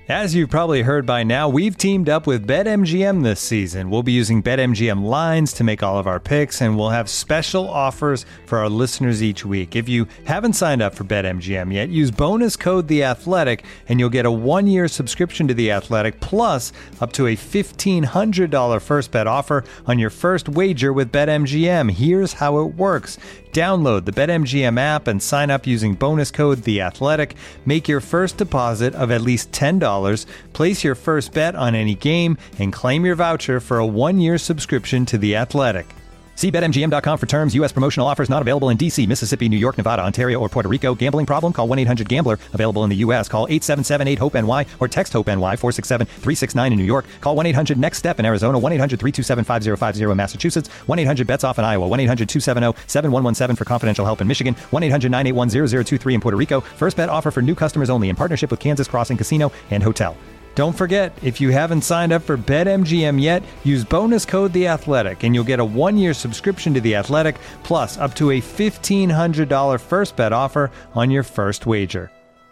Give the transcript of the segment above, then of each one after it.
As you've probably heard by now, we've teamed up with BetMGM this season. We'll be using BetMGM lines to make all of our picks, and we'll have special offers for our listeners each week. If you haven't signed up for BetMGM yet, use bonus code The Athletic, and you'll get a 1-year subscription to The Athletic, plus up to a $1,500 first bet offer on your first wager with BetMGM. Here's how it works. Download the BetMGM app and sign up using bonus code The Athletic. Make your first deposit of at least $10. Place your first bet on any game and claim your voucher for a 1-year subscription to The Athletic. See BetMGM.com for terms. U.S. promotional offers not available in D.C., Mississippi, New York, Nevada, Ontario, or Puerto Rico. Gambling problem? Call 1-800-GAMBLER. Available in the U.S. Call 877-8-HOPE-NY or text HOPE-NY 467-369 in New York. Call 1-800-NEXT-STEP in Arizona. 1-800-327-5050 in Massachusetts. 1-800-BETS-OFF in Iowa. 1-800-270-7117 for confidential help in Michigan. 1-800-981-0023 in Puerto Rico. First bet offer for new customers only in partnership with Kansas Crossing Casino and Hotel. Don't forget, if you haven't signed up for BetMGM yet, use bonus code The Athletic, and you'll get a 1-year subscription to The Athletic, plus up to a $1,500 first bet offer on your first wager.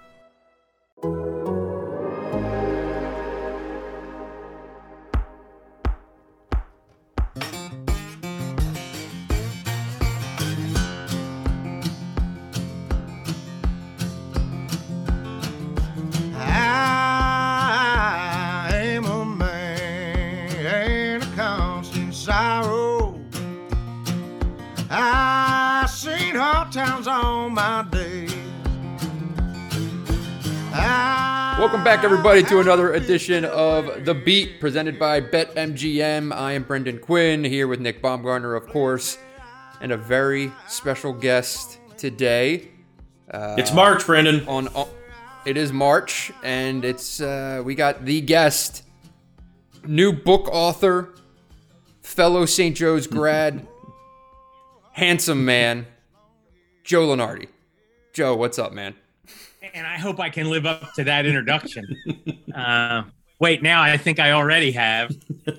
Welcome back, everybody, to another edition of The Beat, presented by BetMGM. I am Brendan Quinn, here with Nick Baumgartner, of course, and a very special guest today. It's March, Brendan. It is March, and it's we got the guest, new book author, fellow St. Joe's grad, handsome man, Joe Lunardi. Joe, what's up, man? And I hope I can live up to that introduction. Wait, now I think I already have.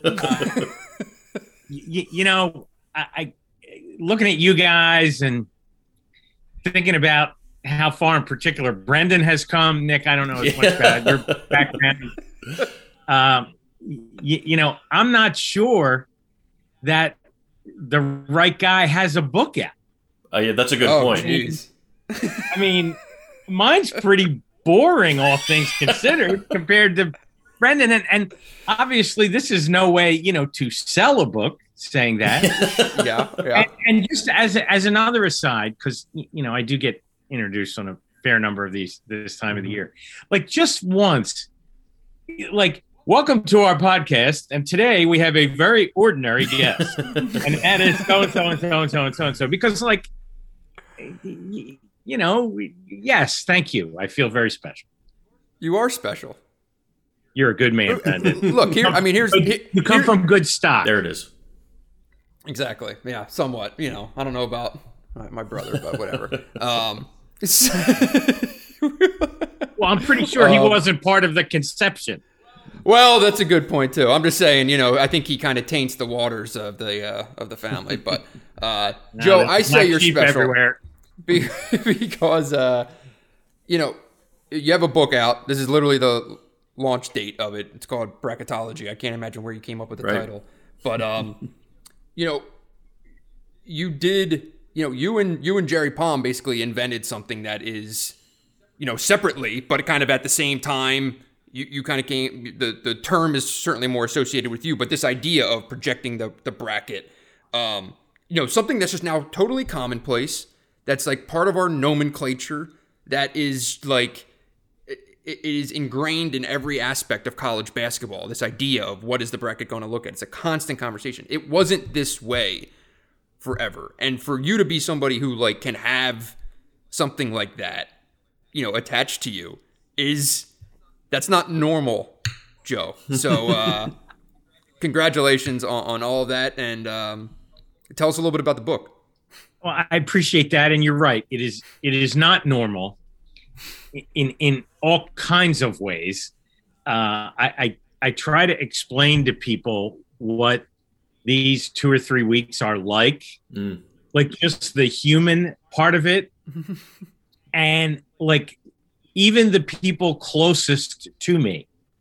I looking at you guys and thinking about how far in particular Brendan has come. Nick, I don't know as much about your background. I'm not sure that the right guy has a book yet. Yeah, that's a good point. Geez. I mean, mine's pretty boring, all things considered, compared to Brendan. And obviously, this is no way, to sell a book saying that. Yeah. And just as another aside, because, I do get introduced on a fair number of these this time of the year. Like, just once, welcome to our podcast. And today we have a very ordinary guest. And that is so-and-so and so-and-so and so-and-so. Because, yes, thank you. I feel very special. You are special. You're a good man, Brendan. Look, you come from good stock. There it is. Exactly. Yeah, somewhat. I don't know about my brother, but whatever. Well, I'm pretty sure he wasn't part of the conception. Well, that's a good point too. I'm just saying, I think he kind of taints the waters of the family. But Joe, I say you're special everywhere. Because you have a book out. This is literally the launch date of it. It's called Bracketology. I can't imagine where you came up with the title, but you did. You and Jerry Palm basically invented something that is, separately, but kind of at the same time. You kind of came. The term is certainly more associated with you, but this idea of projecting the bracket, something that's just now totally commonplace. That's part of our nomenclature. That is it is ingrained in every aspect of college basketball. This idea of what is the bracket going to look at? It's a constant conversation. It wasn't this way forever, and for you to be somebody who can have something like that, attached to you that's not normal, Joe. So congratulations on all of that, and tell us a little bit about the book. Well, I appreciate that, and you're right. It is not normal in all kinds of ways. I try to explain to people what these 2 or 3 weeks are like just the human part of it, and even the people closest to me,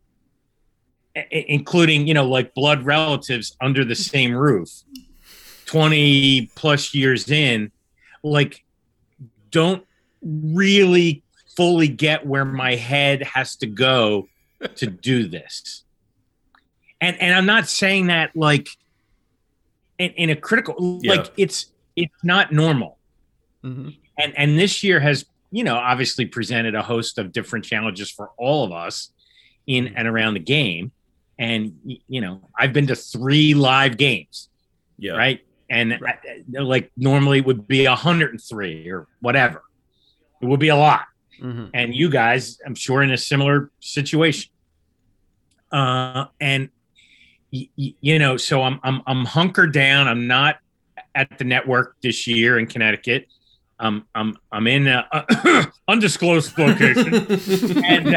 including, like blood relatives under the same roof, 20 plus years in, like, don't really fully get where my head has to go to do this. And I'm not saying that like in a critical, like it's not normal. Mm-hmm. And this year has, obviously presented a host of different challenges for all of us in and around the game. And, I've been to 3 live games, right? And like normally it would be 103 or whatever. It would be a lot. Mm-hmm. And you guys, I'm sure, in a similar situation. And so I'm hunkered down. I'm not at the network this year in Connecticut. I'm in a undisclosed location, and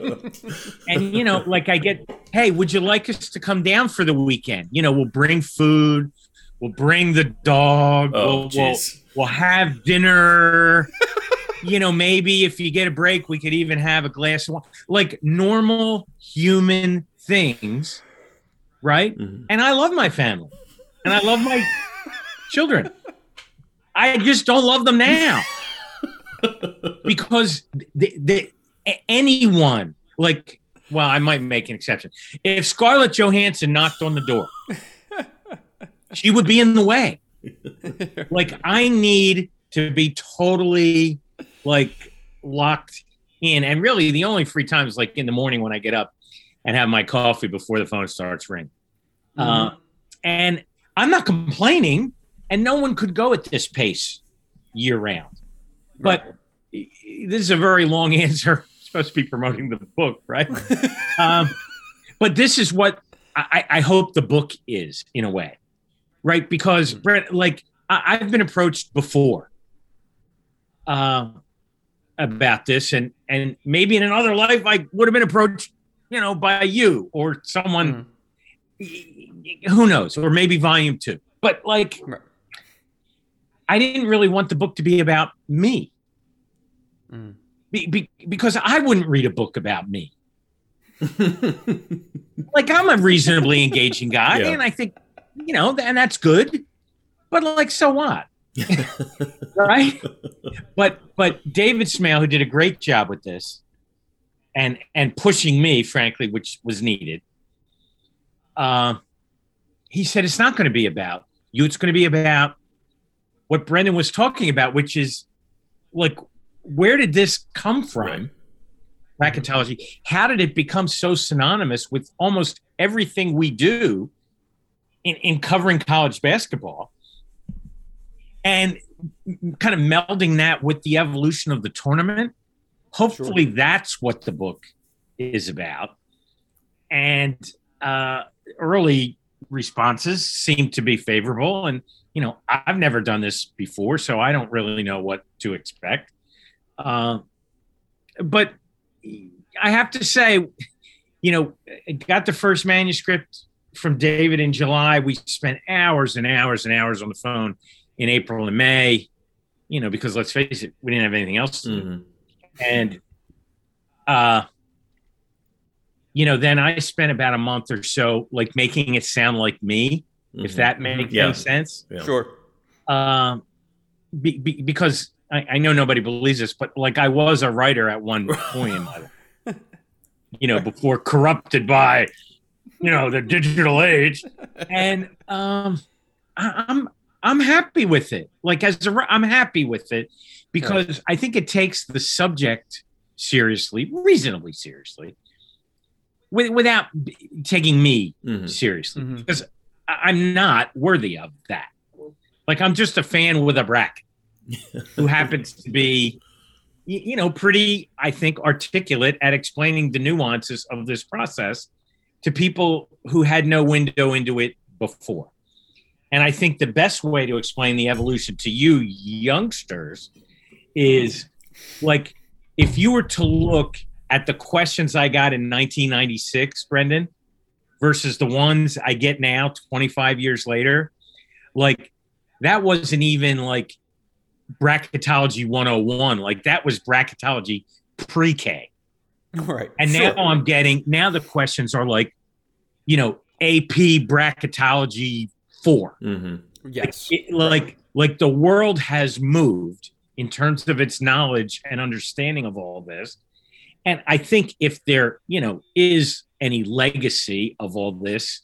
like I get, hey, would you like us to come down for the weekend? We'll bring food, we'll bring the dog, we'll have dinner. Maybe if you get a break, we could even have a glass of wine, like normal human things, right? Mm-hmm. And I love my family, and I love my children. I just don't love them now because anyone, like, well, I might make an exception. If Scarlett Johansson knocked on the door, she would be in the way. Like, I need to be totally like locked in. And really the only free time is like in the morning when I get up and have my coffee before the phone starts ringing. Mm-hmm. And I'm not complaining. And no one could go at this pace year round. But this is a very long answer. I'm supposed to be promoting the book, right? But this is what I hope the book is, in a way, right? Because, Brett, like, I've been approached before about this. And maybe in another life, I would have been approached, by you or someone, who knows, or maybe volume 2. But, like... I didn't really want the book to be about me because I wouldn't read a book about me. Like, I'm a reasonably engaging guy, and I think, and that's good. But like, so what? Right? But David Smale, who did a great job with this, and pushing me, frankly, which was needed. He said it's not going to be about you. It's going to be about what Brendan was talking about, which is like, where did this come from? Right. Bracketology. How did it become so synonymous with almost everything we do in covering college basketball? And kind of melding that with the evolution of the tournament. Hopefully that's what the book is about. And early responses seem to be favorable. And, I've never done this before, so I don't really know what to expect. But I have to say, I got the first manuscript from David in July. We spent hours and hours and hours on the phone in April and May, because let's face it, we didn't have anything else to do. And, then I spent about a month or so, like, making it sound like me. If that makes any sense. Yeah. Sure. Because I know nobody believes this, but like, I was a writer at one point in my life, before corrupted by, the digital age. And I'm happy with it. Like, I'm happy with it because I think it takes the subject seriously, reasonably seriously, without taking me seriously. Because I'm not worthy of that. Like, I'm just a fan with a bracket who happens to be, pretty, I think, articulate at explaining the nuances of this process to people who had no window into it before. And I think the best way to explain the evolution to you youngsters is, like, if you were to look at the questions I got in 1996, Brendan, versus the ones I get now 25 years later, like, that wasn't even like bracketology 101. Like, that was bracketology pre-K. Right. And now now the questions are like AP bracketology 4. Mm-hmm. Yes. Like the world has moved in terms of its knowledge and understanding of all this. And I think if there, is any legacy of all this,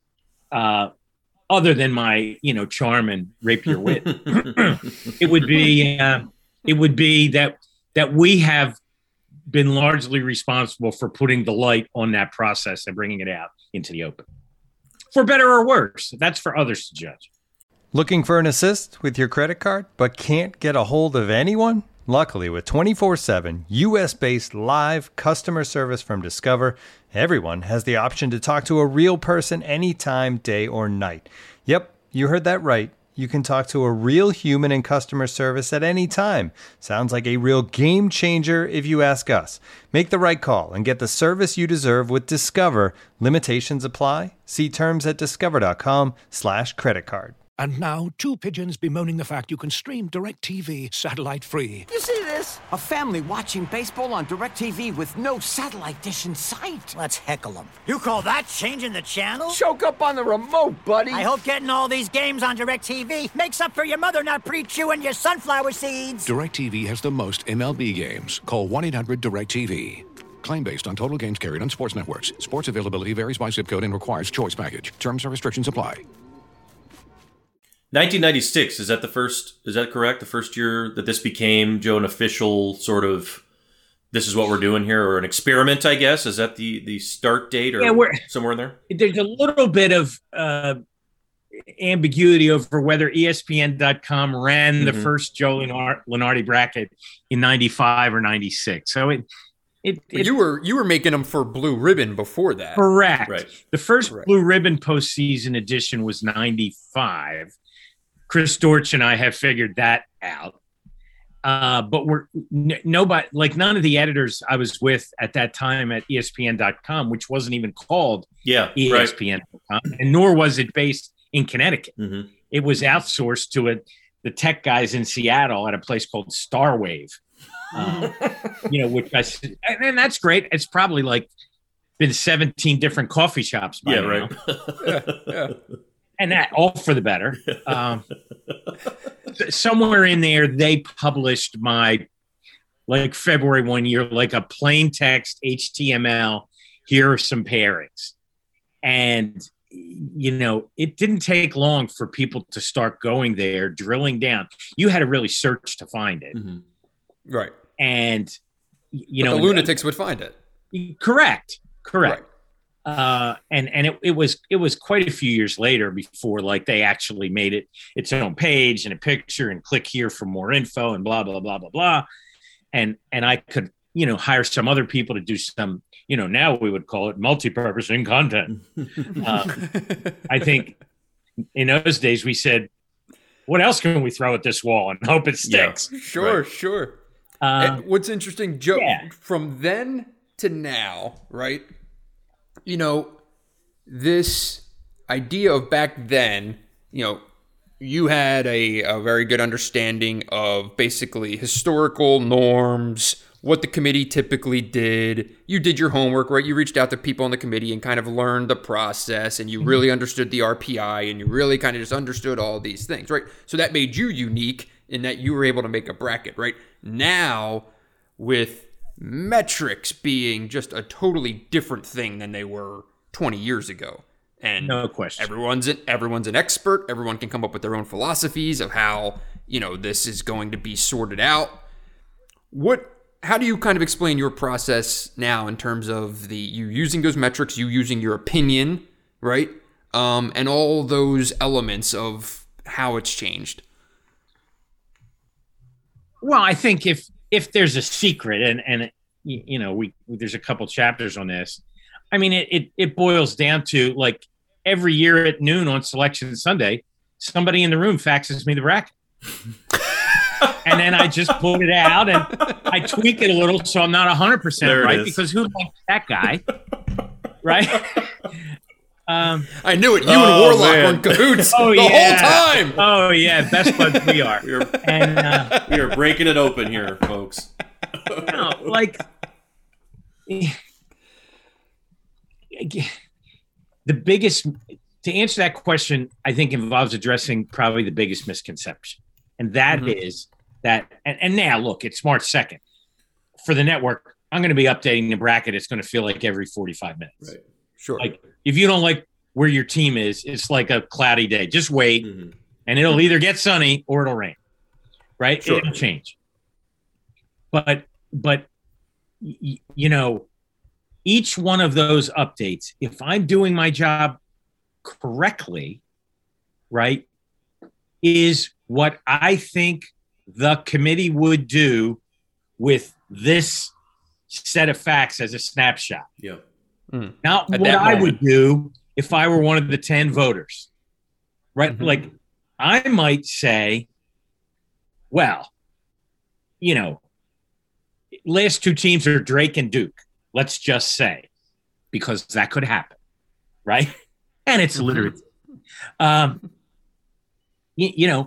other than my, charm and rapier wit, it would be that we have been largely responsible for putting the light on that process and bringing it out into the open. For better or worse, that's for others to judge. Looking for an assist with your credit card, but can't get a hold of anyone? Luckily, with 24/7 U.S.-based live customer service from Discover, everyone has the option to talk to a real person anytime, day or night. Yep, you heard that right. You can talk to a real human in customer service at any time. Sounds like a real game changer if you ask us. Make the right call and get the service you deserve with Discover. Limitations apply. See terms at discover.com/creditcard. And now, two pigeons bemoaning the fact you can stream DirecTV satellite-free. You see this? A family watching baseball on DirecTV with no satellite dish in sight. Let's heckle them. You call that changing the channel? Choke up on the remote, buddy. I hope getting all these games on DirecTV makes up for your mother not pre-chewing your sunflower seeds. DirecTV has the most MLB games. Call 1-800-DirecTV. Claim based on total games carried on sports networks. Sports availability varies by zip code and requires choice package. Terms and restrictions apply. 1996, is that correct? The first year that this became, Joe, an official sort of, this is what we're doing here, or an experiment, I guess? Is that the start date, or somewhere in there? There's a little bit of ambiguity over whether ESPN.com ran the first Joe Lunardi bracket in 95 or 96. So you were making them for Blue Ribbon before that. Correct. Right. The first Blue Ribbon postseason edition was 95. Chris Dortch and I have figured that out. But nobody, like none of the editors I was with at that time at ESPN.com, which wasn't even called ESPN.com, and nor was it based in Connecticut. Mm-hmm. It was outsourced to the tech guys in Seattle at a place called Starwave. Which and that's great. It's probably been 17 different coffee shops by now. Right. Yeah. And that all for the better. Somewhere in there, they published my February one year, a plain text HTML. Here are some pairings, and it didn't take long for people to start going there, drilling down. You had to really search to find it, right? And the lunatics would find it. Correct. Right. And it was quite a few years later before they actually made it its own page and a picture and click here for more info and blah blah blah blah blah, and I could hire some other people to do some now we would call it multi-purposing content. I think in those days we said, what else can we throw at this wall and hope it sticks? Yeah, sure. And what's interesting, Joe, from then to now, right? This idea of back then, you had a very good understanding of basically historical norms, what the committee typically did. You did your homework, right? You reached out to people on the committee and kind of learned the process, and you really understood the RPI, and you really kind of just understood all these things, right? So that made you unique in that you were able to make a bracket, right? Now, with metrics being just a totally different thing than they were 20 years ago. And no question. Everyone's an expert. Everyone can come up with their own philosophies of how, this is going to be sorted out. How do you kind of explain your process now in terms of you using those metrics, you using your opinion, right? And all those elements of how it's changed? Well, I think if there's a secret and there's a couple chapters on this. I mean, it boils down to every year at noon on Selection Sunday, somebody in the room faxes me the bracket. And then I just put it out and I tweak it a little so I'm not 100% right, because who likes that guy? Right? I knew it. You and Warlock were in cahoots the whole time. Oh, yeah. Best buds we are. We are breaking it open here, folks. the biggest, to answer that question, I think involves addressing probably the biggest misconception. And that is that, and now look, it's March 2nd. For the network, I'm going to be updating the bracket. It's going to feel like every 45 minutes. Right. Sure. Like if you don't like where your team is, it's like a cloudy day. Just wait and it'll either get sunny or it'll rain. Right? Sure. It'll change. But you know, each one of those updates, if I'm doing my job correctly, right, is what I think the committee would do with this set of facts as a snapshot. Yeah. Not what I would do if I were one of the 10 voters, right? Like I might say, well, you know, last two teams are Drake and Duke. Let's just say, because that could happen, right? And it's literally, you know,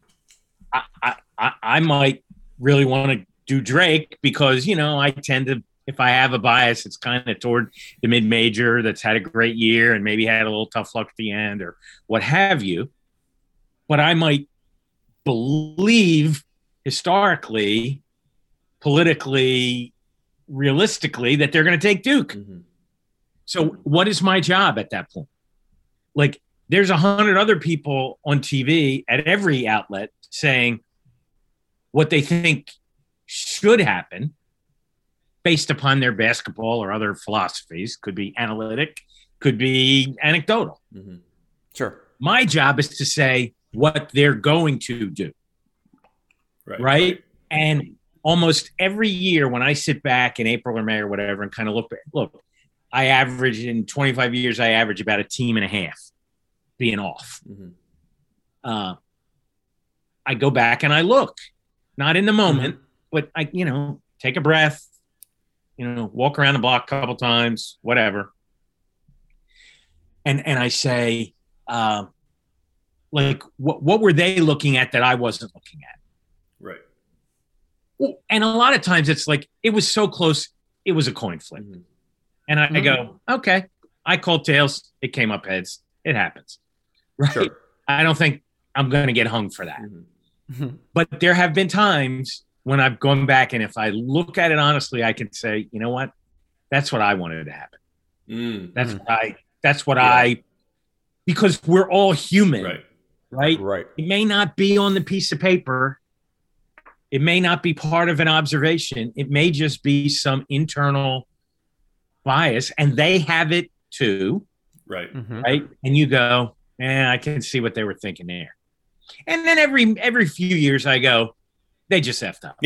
I might really want to do Drake because, you know, I tend to, if I have a bias, it's kind of toward the mid-major that's had a great year and maybe had a little tough luck at the end or what have you. But I might believe historically, politically, realistically that they're going to take Duke. So what is my job at that point? Like there's 100 other people on TV at every outlet saying what they think should happen based upon their basketball or other philosophies. Could be analytic, could be anecdotal. Sure. My job is to say what they're going to do. Right? And almost every year when I sit back in April or May or whatever and kind of look, I average in 25 years, I average about a team and a half being off. I go back and I look, not in the moment, but I, you know, take a breath, you know, walk around the block a couple times, whatever. And I say, like, what were they looking at that I wasn't looking at? Right. And a lot of times it's like, it was so close, it was a coin flip. And I go, okay, I called tails. It came up heads. It happens. Right. Sure. I don't think I'm going to get hung for that. But there have been times when I've gone back and if I look at it honestly, I can say, you know what? That's what I wanted to happen. That's what I, because we're all human. Right. It may not be on the piece of paper. It may not be part of an observation. It may just be some internal bias, and they have it too. Right. Right. And you go, I can see what they were thinking there. And then every few years I go, they just effed up.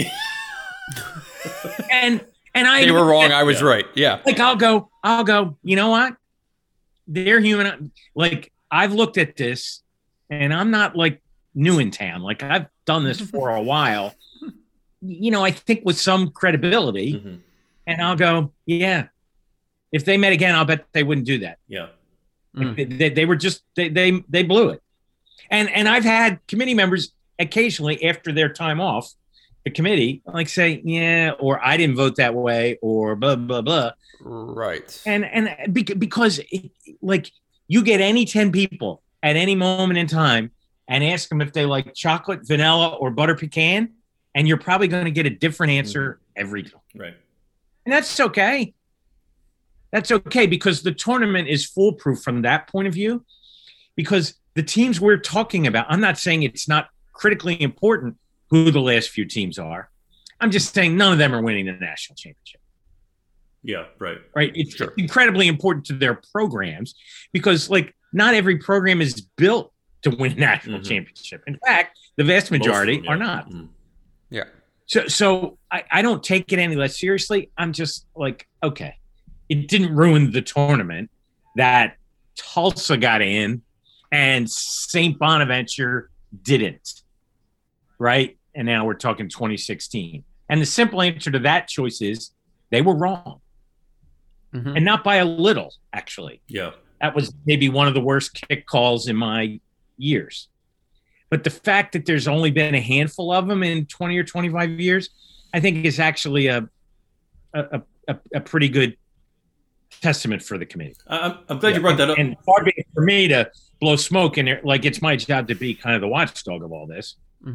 and they were wrong. I was right. Yeah. Like I'll go, you know what? They're human. Like I've looked at this and I'm not like new in town. Like I've done this for a while, you know, I think with some credibility and I'll go, yeah, if they met again, I'll bet they wouldn't do that. Yeah. Like they were just, they blew it. And I've had committee members occasionally after their time off the committee, like say, yeah, or I didn't vote that way or blah, blah, blah. Right. And because like you get any 10 people at any moment in time and ask them if they like chocolate, vanilla, or butter pecan, and you're probably going to get a different answer every time. Right. And that's okay. That's okay because the tournament is foolproof from that point of view because the teams we're talking about, I'm not saying it's not critically important who the last few teams are. I'm just saying none of them are winning the national championship. Yeah, right. Right. It's incredibly important to their programs because like not every program is built to win a national championship. In fact, the vast majority are not. Yeah. So I don't take it any less seriously. I'm just like, okay, it didn't ruin the tournament that Tulsa got in and St. Bonaventure didn't. Right. And now we're talking 2016. And the simple answer to that choice is they were wrong. And not by a little, actually. Yeah. That was maybe one of the worst kick calls in my years. But the fact that there's only been a handful of them in 20 or 25 years, I think is actually a pretty good testament for the committee. I'm glad you brought that up. And far be it for me to blow smoke in there, like it's my job to be kind of the watchdog of all this.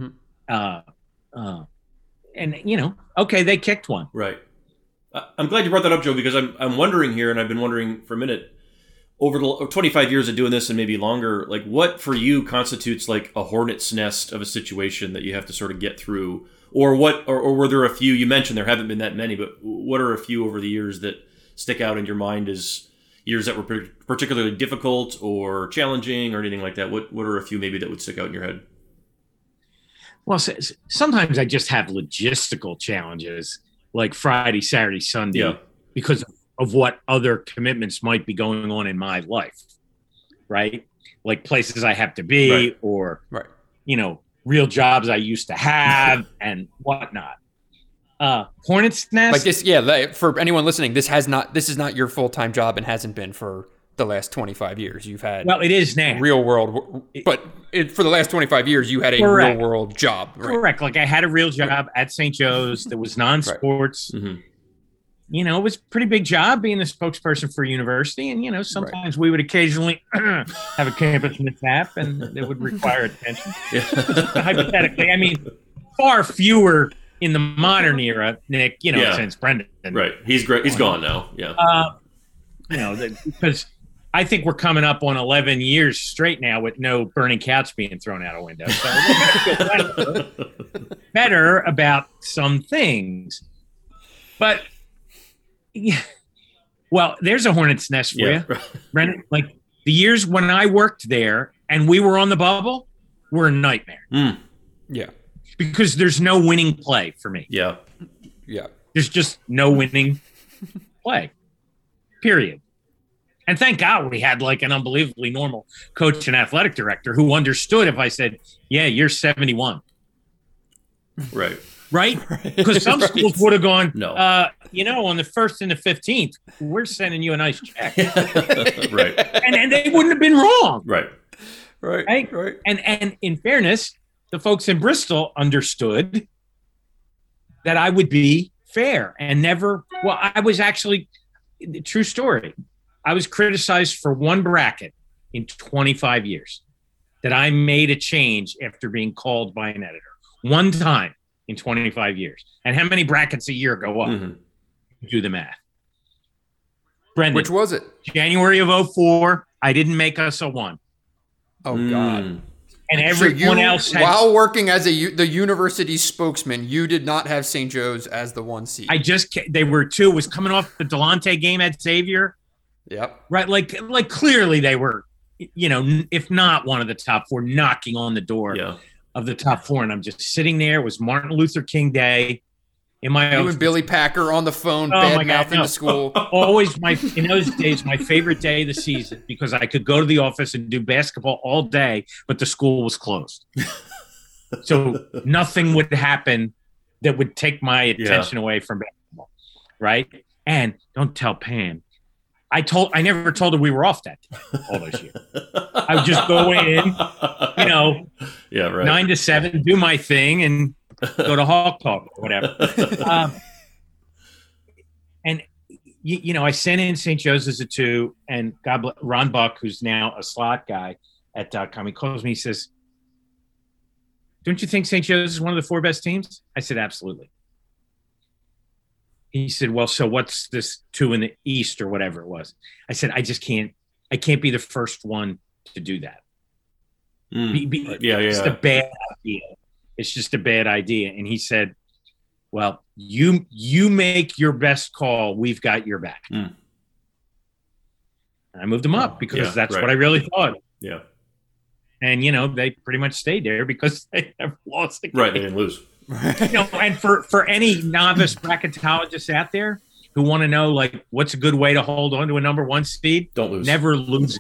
And okay, they kicked one. Right. I'm glad you brought that up, Joe, because I'm wondering here, and I've been wondering for a minute, over the 25 years of doing this and maybe longer, like what for you constitutes like a hornet's nest of a situation that you have to sort of get through, or were there a few? You mentioned there haven't been that many, but what are a few over the years that stick out in your mind as years that were particularly difficult or challenging or anything like that? What are a few maybe that would stick out in your head? Well, sometimes I just have logistical challenges like Friday, Saturday, Sunday, because of what other commitments might be going on in my life, right? Like places I have to be or, real jobs I used to have and whatnot. Hornet's Nest. Like this, for anyone listening, this is not your full-time job and hasn't been for the last 25 years. You've had it is now real world, but for the last 25 years, you had a real world job. Right? Correct. Like I had a real job at St. Joe's that was non-sports. Mm-hmm. It was a pretty big job being the spokesperson for a university. And, sometimes we would occasionally have a campus mishap and it would require attention. Hypothetically, I mean, far fewer in the modern era, Nick, since Brendan. Right. He's great. He's gone now. Yeah. Because I think we're coming up on 11 years straight now with no burning couch being thrown out a window. So we're going to feel better about some things. But, well, there's a hornet's nest for you, Brendan. Like the years when I worked there and we were on the bubble were a nightmare. Yeah. Because there's no winning play for me. Yeah. There's just no winning play, period. And thank God we had like an unbelievably normal coach and athletic director who understood if I said, yeah, you're 71. Right. Right? Because some schools would have gone, no. On the 1st and the 15th, we're sending you a nice check. Right. And they wouldn't have been wrong. Right. And in fairness, the folks in Bristol understood that I would be fair and never. Well, I was actually, true story, I was criticized for one bracket in 25 years that I made a change after being called by an editor. One time in 25 years. And how many brackets a year go up? Mm-hmm. Do the math. Brendan. Which was it? January of 2004. I didn't make us a 1. Oh, God. And everyone else had, while working as the university spokesman, you did not have St. Joe's as the 1 seed. They were 2. It was coming off the Delonte game at Xavier. Yep. Right. Like clearly they were, if not one of the top 4, knocking on the door of the top 4. And I'm just sitting there. It was Martin Luther King Day in my office. You and Billy Packer on the phone, bad mouthing the school. Always in those days, my favorite day of the season because I could go to the office and do basketball all day, but the school was closed. So nothing would happen that would take my attention away from basketball. Right. And don't tell Pam. I never told her we were off that day, all those years. I would just go in, 9 to 7, do my thing, and go to Hawk Talk or whatever. And I sent in St. Joe's as a 2, and God bless Ron Buck, who's now a slot guy at .com. He calls me. He says, "Don't you think St. Joe's is one of the 4 best teams?" I said, "Absolutely." He said, "Well, so what's this 2 in the East or whatever it was?" I said, I can't be the first one to do that. It's a bad idea. It's just a bad idea. And he said, "Well, you make your best call. We've got your back." And I moved them up because that's what I really thought. Yeah. And, they pretty much stayed there because they never lost the game. Right, they didn't lose. And for any novice bracketologists out there who want to know, like, what's a good way to hold on to a number 1 seed? Don't lose. Never lose.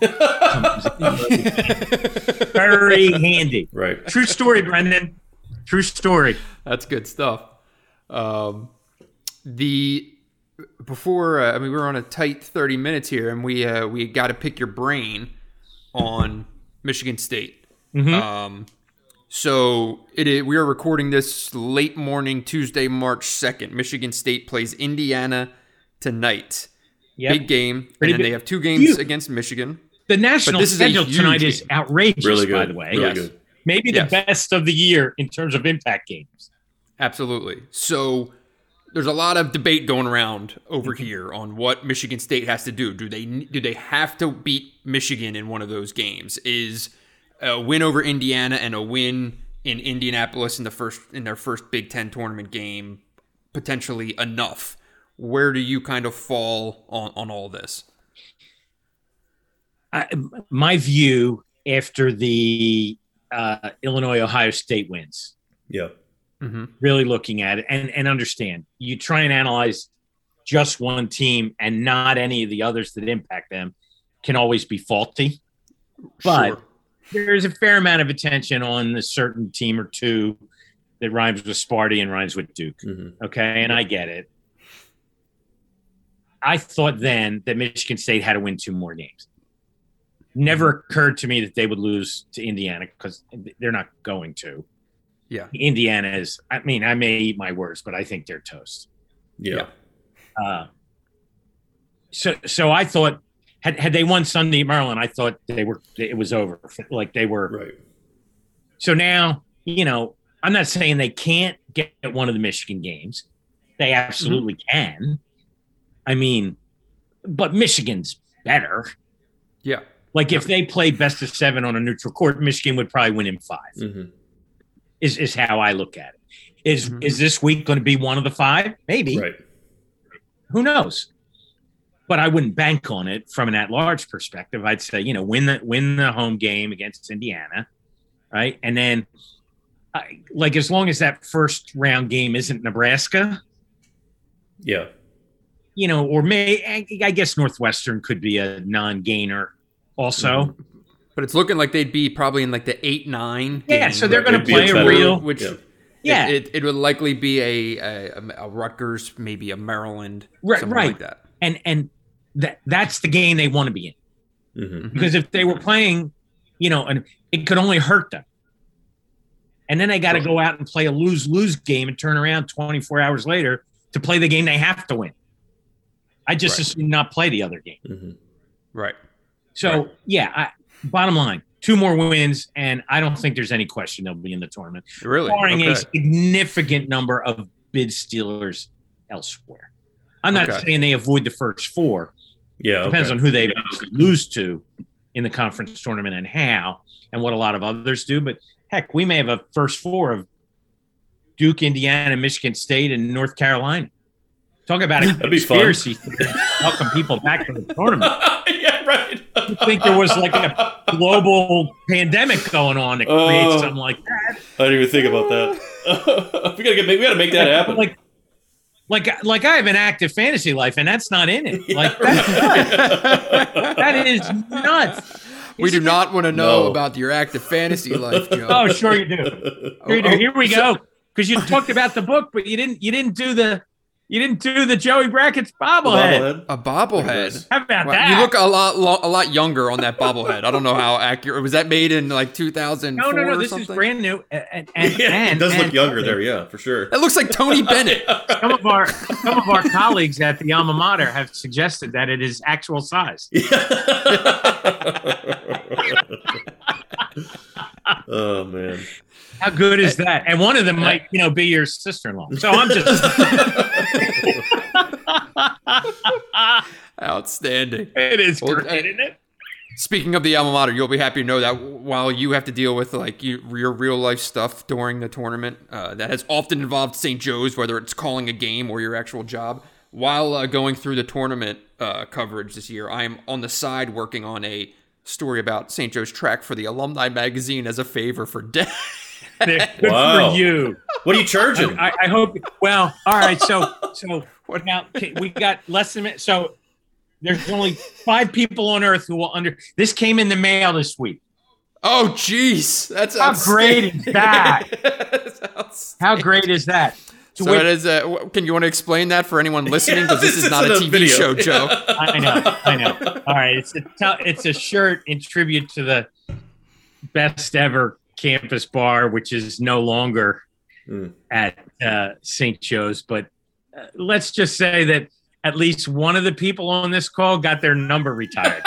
Very handy. Right. True story, Brendan. True story. That's good stuff. We were on a tight 30 minutes here, and we got to pick your brain on Michigan State. Mm-hmm. So we are recording this late morning, Tuesday, March 2nd. Michigan State plays Indiana tonight. Yep. Big game. Pretty and then big. they have 2 games against Michigan. The national this is a schedule huge tonight game. is outrageous, Really good. by the way. Really Yes. good. Maybe the Yes. best of the year in terms of impact games. Absolutely. So there's a lot of debate going around over here on what Michigan State has to do. Do they have to beat Michigan in one of those games? Is a win over Indiana and a win in Indianapolis in their first Big Ten tournament game potentially enough? Where do you kind of fall on all this? My view after the Illinois-Ohio State wins, Yeah. really looking at it and understand, you try and analyze just one team and not any of the others that impact them can always be faulty. But there's a fair amount of attention on a certain team or two that rhymes with Sparty and rhymes with Duke. Okay, and I get it. I thought then that Michigan State had to win 2 more games. Never occurred to me that they would lose to Indiana because they're not going to. Yeah. Indiana is, I mean, I may eat my words, but I think they're toast. Yeah. So I thought, had they won Sunday at Maryland, I thought it was over. Like they were. Right. So now, I'm not saying they can't get one of the Michigan games. They absolutely can. I mean, but Michigan's better. Yeah. Like if they played best of 7 on a neutral court, Michigan would probably win in 5. Is how I look at it. Is this week going to be one of the 5? Maybe. Right. Who knows? But I wouldn't bank on it from an at-large perspective. I'd say, win the home game against Indiana, right? And then, as long as that first round game isn't Nebraska, Yeah. or I guess Northwestern could be a non-gainer also. But it's looking like they'd be probably in like the 8-9 Yeah, game, so they're going to It'd be a play a better- real. which Yeah. it would likely be a Rutgers, maybe a Maryland, something Right. like that. And that's the game they want to be in. Because if they were playing, and it could only hurt them. And then they got to go out and play a lose-lose game and turn around 24 hours later to play the game they have to win. I just assume not play the other game. Right. So, bottom line, 2 more wins, and I don't think there's any question they'll be in the tournament. Really? Barring Okay. a significant number of bid stealers elsewhere. I'm not saying they avoid the first 4. Yeah. Depends okay. on who they lose to in the conference tournament and how, and what a lot of others do. But heck, we may have a first 4 of Duke, Indiana, Michigan State, and North Carolina. Talk about a That'd be fun. conspiracy to welcome people back to the tournament. Yeah, right. I think there was like a global pandemic going on that creates something like that. I didn't even think about that. we gotta make that happen. Like I have an active fantasy life, and that's not in it. Like that's nuts. That is nuts. We do not want to know No. about your active fantasy life, Joe. Oh, sure you do. Sure you do. Here we go. Because you talked about the book, but you didn't do the Joey Brackett's bobblehead. A bobblehead. How about Wow, that? you look a lot younger on that bobblehead. I don't know how accurate. Was that made in like 2004 No. or This something? is brand new. And It does look younger there, yeah, for sure. It looks like Tony Bennett. Some of our colleagues at the alma mater have suggested that it is actual size. Oh man. How good is that? And one of them might, be your sister-in-law. So I'm just Outstanding. it is Well, great, isn't it? Speaking of the alma mater, you'll be happy to know that while you have to deal with like your real life stuff during the tournament, that has often involved St. Joe's, whether it's calling a game or your actual job. While going through the tournament coverage this year, I am on the side working on a story about St. Joe's track for the Alumni Magazine as a favor for Dad. Good Wow. for you. What are you charging? I hope. Well, all right. So what now? We got less than so. There's only 5 people on Earth who will This came in the mail this week. Oh, jeez, that's How great is that? That's How great is that? So it is. Can you want to explain that for anyone listening? Because this is not a TV video. show, Joe. I know. All right, it's a shirt in tribute to the best ever campus bar, which is no longer at St. Joe's. But let's just say that at least one of the people on this call got their number retired.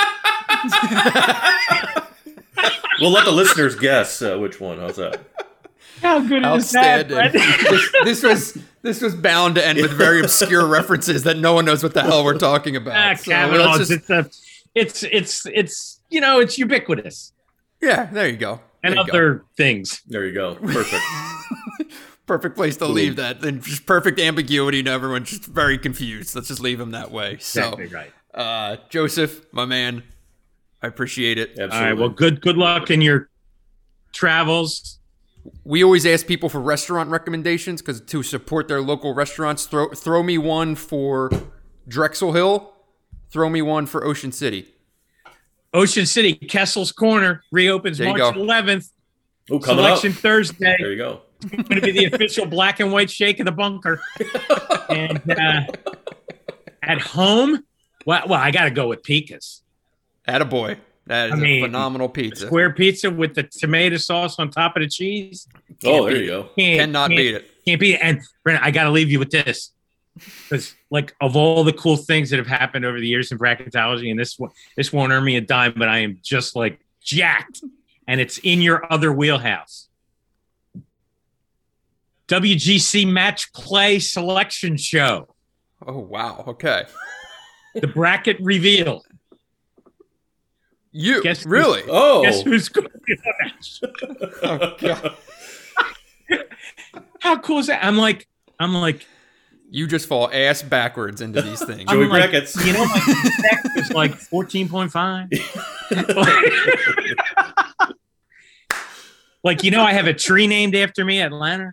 We'll let the listeners guess which one. How's that? How good is that? This was bound to end with very obscure references that no one knows what the hell we're talking about. Kavanaugh's, it's ubiquitous. Yeah, there you go. And other things. There you go. Perfect. Perfect place to leave that. And just perfect ambiguity and everyone's just very confused. Let's just leave them that way. Exactly right. Joseph, my man, I appreciate it. Absolutely. All right. Well, good luck in your travels. We always ask people for restaurant recommendations because to support their local restaurants, throw me one for Drexel Hill. Throw me one for Ocean City. Ocean City, Kessel's Corner reopens March 11th. Oh, coming Selection up. Thursday. There you go. Going to be the official black and white shake of the bunker. And at home, well, I got to go with Pika's. Attaboy. That is a phenomenal pizza. Square pizza with the tomato sauce on top of the cheese. There you go. Cannot beat it. Can't beat it. And Brent, I got to leave you with this. Because, like, of all the cool things that have happened over the years in bracketology, and this won't earn me a dime, but I am just, like, jacked. And it's in your other wheelhouse. WGC Match Play Selection Show. Oh, wow. Okay. The bracket reveal. You? Guess really? Guess who's going to be on that show? Oh, God. How cool is that? I'm like, you just fall ass backwards into these things. Joey Brackets. My deck is like 14.5. Like, I have a tree named after me, Atlanta.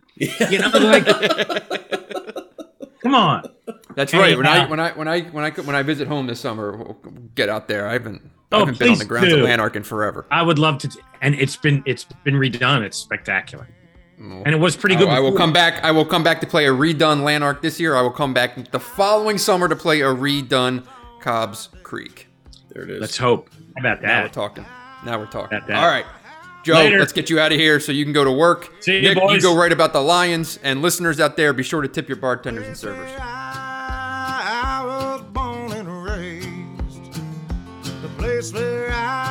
Come on. That's right. When I visit home this summer, we'll get out there. I haven't been on the grounds of Lanark in forever. I would love to, and it's been redone. It's spectacular, and it was pretty good. I will come back. I will come back to play a redone Lanark this year. I will come back the following summer to play a redone Cobb's Creek. There it is. Let's hope. How about that? Now we're talking. About that. All right. Joe, Later. Let's get you out of here so you can go to work. See you, Nick, boys. you go right about the Lions. And listeners out there, be sure to tip your bartenders and servers. I was born and raised the place where I